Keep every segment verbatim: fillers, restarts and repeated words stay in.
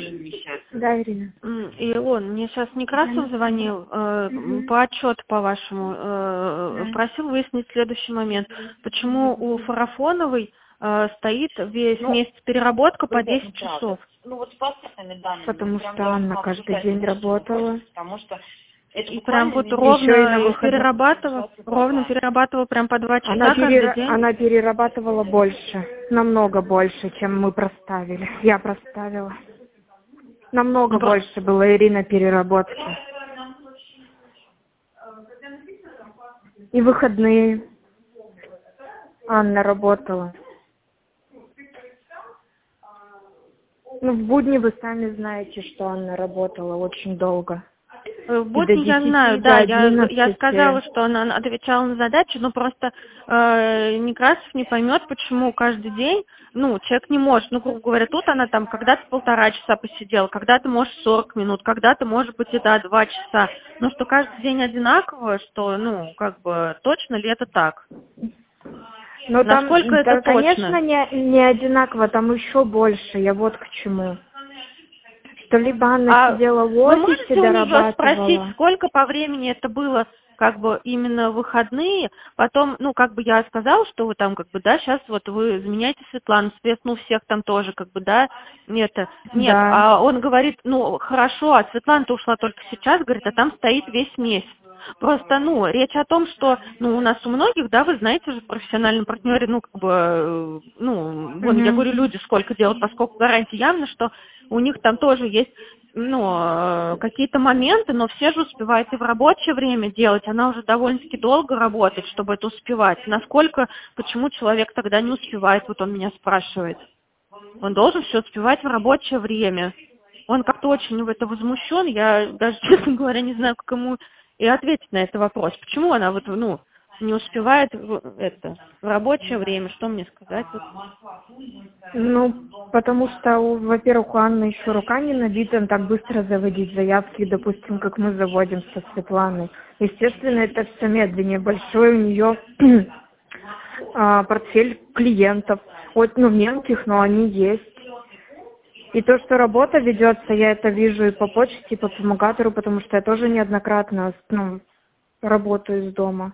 Да, Ирина. Илон, мне сейчас Некрасов звонил э, Мгм. по отчету по вашему, э, Да. просил выяснить следующий момент. Почему у Фарафоновой э, стоит весь Ну, месяц переработка вы по опять десять неправы. часов? Ну вот с паспортными данными, Потому прям что даже Анна ну, каждый обсуждать день не то, что не работала. хочется, потому что это И прям буквально вот минут Еще и на ровно выходных. перерабатывала, часа ровно два. перерабатывала прям по два Она, часа каждый перера- день? она перерабатывала больше, намного больше, чем мы проставили. Я проставила. Ну, Намного про- больше было Ирина переработки. И выходные Анна работала. Ну, в будни вы сами знаете, что Анна работала очень долго. В И до будни я знаю, десяти, до да, я, я одиннадцати. сказала, что она отвечала на задачи, но просто э, Некрасов не поймет, почему каждый день, ну, человек не может, ну, грубо говоря, тут она там когда-то полтора часа посидела, когда-то, может, сорок минут, когда-то, может быть, и да, два часа, но что каждый день одинаково, что, ну, как бы, точно ли это так? Но Насколько там, это да, конечно, точно? не, не одинаково, там еще больше. Я вот к чему. Что либо Анна А сидела в вы офисе, можете у нее спросить, дорабатывала. сколько по времени это было, как бы именно в выходные? Потом, ну, как бы я сказала, что вы там, как бы, да, сейчас вот вы заменяете Светлану, соответственно, у всех там тоже, как бы, да, это, нет, Да. а он говорит, ну, хорошо, а Светлана-то ушла только сейчас, говорит, а там стоит весь месяц. Просто, ну, речь о том, что, ну, у нас у многих, да, вы знаете же, в профессиональном партнере, ну, как бы, э, ну, вон, я Мгм. говорю, люди сколько делают, поскольку гарантии явно, что у них там тоже есть, ну, э, какие-то моменты, но все же успевают и в рабочее время делать, она уже довольно-таки долго работает, чтобы это успевать. Насколько, почему человек тогда не успевает, вот он меня спрашивает. Он должен все успевать в рабочее время. Он как-то очень в это возмущен, я даже, честно говоря, не знаю, как ему и ответить на этот вопрос. Почему она вот, ну, не успевает в, это, в рабочее время, что мне сказать? Вот. Ну, потому что, у- во-первых, у Анны еще рука не набита так быстро заводить заявки, допустим, как мы заводим со Светланой. Естественно, это все медленнее. Большой у нее а, портфель клиентов. Вот, ну, мелких, но они есть. И то, что работа ведется, я это вижу и по почте, и по помогатору, потому что я тоже неоднократно, ну, работаю из дома.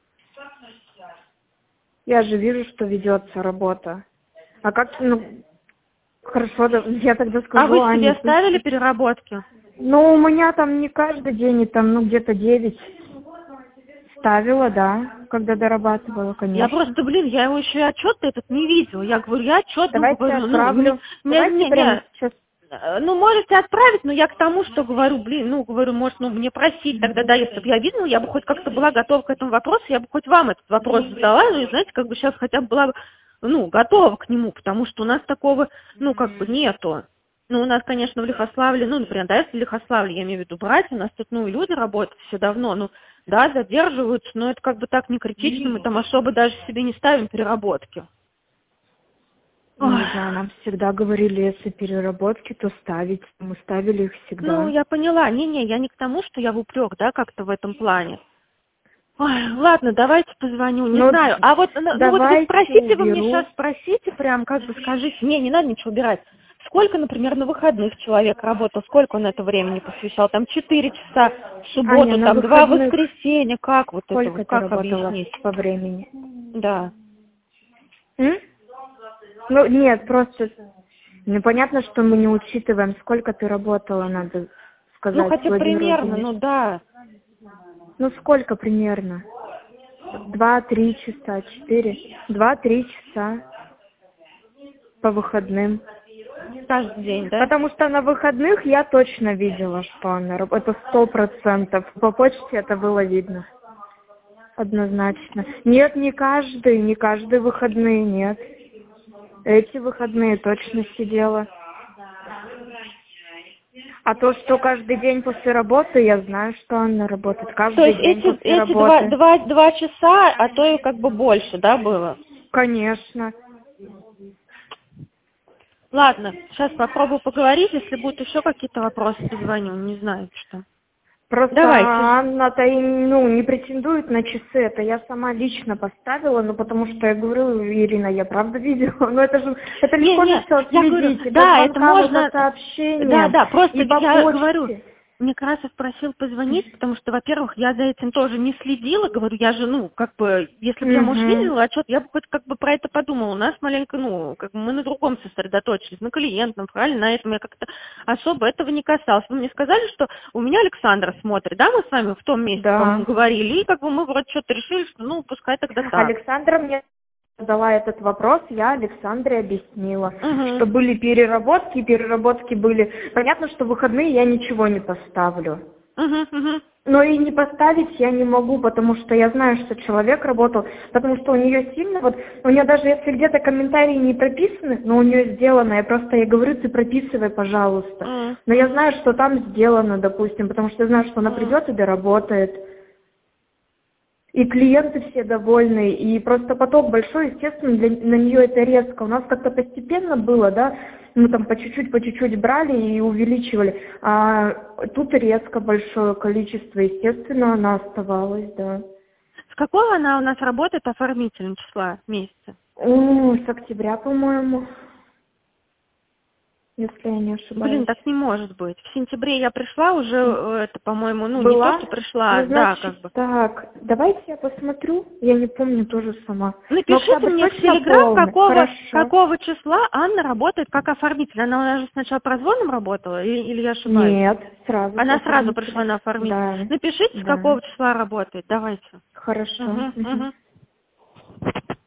Я же вижу, что ведется работа. А как, ну, хорошо, да, я тогда А скажу вы себе Ане, ставили пусть... переработки? Ну, у меня там не каждый день, и там, ну, где-то девять ставила, да, когда дорабатывала, Я конечно. просто, блин, я его еще и отчет этот не видела. Я говорю, я отчет, ну, Давайте говорю, ну, не, отправлю. не, Давайте не, прямо не, сейчас. э, ну, можете отправить, но я к тому, что говорю, блин, ну, говорю, может, ну, мне просить тогда, да, если бы я видела, я бы хоть как-то была готова к этому вопросу, я бы хоть вам этот вопрос задала, ну, и, знаете, как бы сейчас хотя бы была, ну, готова к нему, потому что у нас такого, ну, как бы нету. Ну, у нас, конечно, в Лихославле, ну, например, да, если в Лихославле, я имею в виду братья, у нас тут, ну, люди работают все давно, ну, да, задерживаются, но это как бы так не критично, мы там особо даже себе не ставим переработки. Ой. Не знаю, нам всегда говорили, если переработки, то ставить. Мы ставили их Ну, всегда. я поняла, не-не, я не к тому, что я в упрек, да, как-то в этом плане. Ой, ладно, давайте позвоню, не Ну, знаю. А вот, ну ну вот вы давайте спросите, вы мне сейчас уберу. спросите, прям как бы скажите, не, не надо ничего убирать. Сколько, например, на выходных человек работал, сколько он это времени посвящал? Там четыре часа в Аня, субботу, на там два в выходных воскресенье, как вот это сколько вот, ты как работала объяснить? по времени? Да. М? Ну, нет, просто ну, понятно, что мы не учитываем, сколько ты работала, надо Ну, сказать хотя Владимиру примерно, Владимировичу. ну да. Ну, сколько примерно? Два-три часа, четыре? Два-три часа по выходным. Каждый день, да? Потому что на выходных я точно видела, что она работает. Это сто процентов. По почте это было видно. Однозначно. Нет, не каждый, не каждые выходные, нет. Эти выходные точно сидела. А то, что каждый день после работы, я знаю, что она работает. То Каждый есть день эти, после эти два, работы. два, два часа, а то и как бы больше, да, было? Конечно. Ладно, сейчас попробую поговорить, если будут еще какие-то вопросы, позвоню, не знаю, что. Просто Давайте. Анна-то и, ну, не претендует на часы, это я сама лично поставила, ну потому что я говорю, Ирина, я правда видела, но это же, это Не, легко не, же все я говорю, отследить, и да, по это звонкам, и можно, по сообщениям, да, да, просто и по я почте. говорю, Некрасов просил позвонить, потому что, во-первых, я за этим тоже не следила, говорю, я же, ну, как бы, если бы я, может, Мгм. видела отчет, я бы хоть как бы про это подумала. У нас маленько, ну, как бы мы на другом сосредоточились, на клиентном, правильно, на этом я как-то особо этого не касалась. Вы мне сказали, что у меня Александра смотрит, да, мы с вами в том месте, Да. по-моему, говорили, и как бы мы вроде что-то решили, что, ну, пускай тогда так. Александра мне задала этот вопрос, я Александре объяснила, Угу. что были переработки, переработки были. Понятно, что в выходные я ничего не поставлю. Угу, угу. Но и не поставить я не могу, потому что я знаю, что человек работал, потому что у нее сильно, вот, у нее даже если где-то комментарии не прописаны, но у нее сделано, я просто ей говорю, ты прописывай, пожалуйста. Mm. Но я знаю, что там сделано, допустим, потому что я знаю, что она Mm. придет и доработает. И клиенты все довольны, и просто поток большой, естественно, для, на нее это резко. У нас как-то постепенно было, да, мы там по чуть-чуть, по чуть-чуть брали и увеличивали. А тут резко большое количество, естественно, она оставалась, да. С какого она у нас работает оформителем числа месяца? О, с октября, по-моему, если я не ошибаюсь. Блин, так не может быть. В сентябре я пришла уже, э, это, по-моему, ну, Была? не то, что пришла, Ну, да, значит, как бы. так, давайте я посмотрю, я не помню тоже сама. Но Напишите октябрь мне в точно Телеграм, полный. какого, Хорошо. какого числа Анна работает как оформитель. Она у нас же сначала прозвоном работала, или, или я ошибаюсь? Нет, сразу. Она с сразу оформителем. пришла на оформитель. Да. Напишите, с Да. какого числа работает, давайте. Хорошо. Угу, Мгм. угу.